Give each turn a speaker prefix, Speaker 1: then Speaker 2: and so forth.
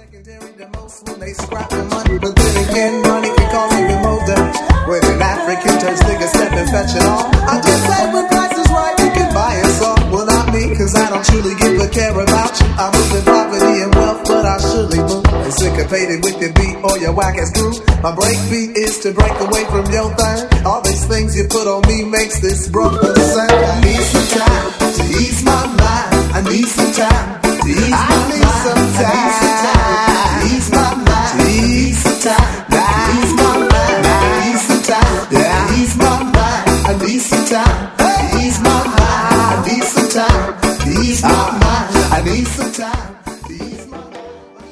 Speaker 1: secondary the most when they scrap the money, but then again, money can cause even more debt. When an African turns nigga step and fetch it all. I just say when price is right, you can buy it all. Well, not me, cause I don't truly give a care about you. I move in poverty and wealth, but I surely move. And syncopated with your beat or your whack ass groove. My break beat is to break away from your thing. All these things you put on me makes this brother sing. I need some time to ease my mind. I need some time to ease my mind. Some time to ease my mind. To ease some time. To ease my mind. I need some time. To ease my mind. I need some time.